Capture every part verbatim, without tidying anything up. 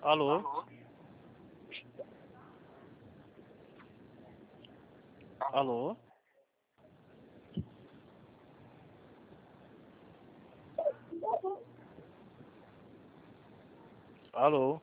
Alô? Alô? Alô?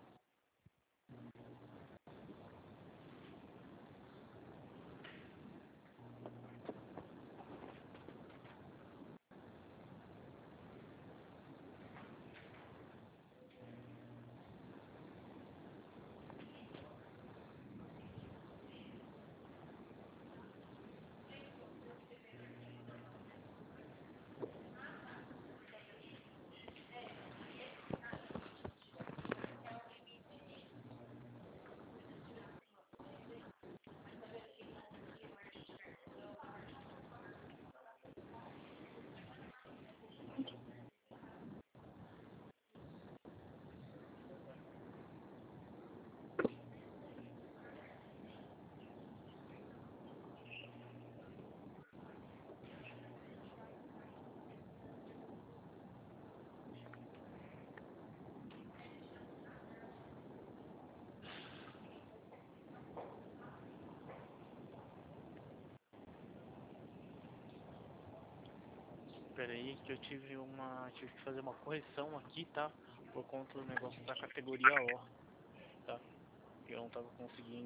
Pera aí que eu tive uma. Tive que fazer uma correção aqui, tá? Por conta do negócio da categoria O, tá? Eu não tava conseguindo.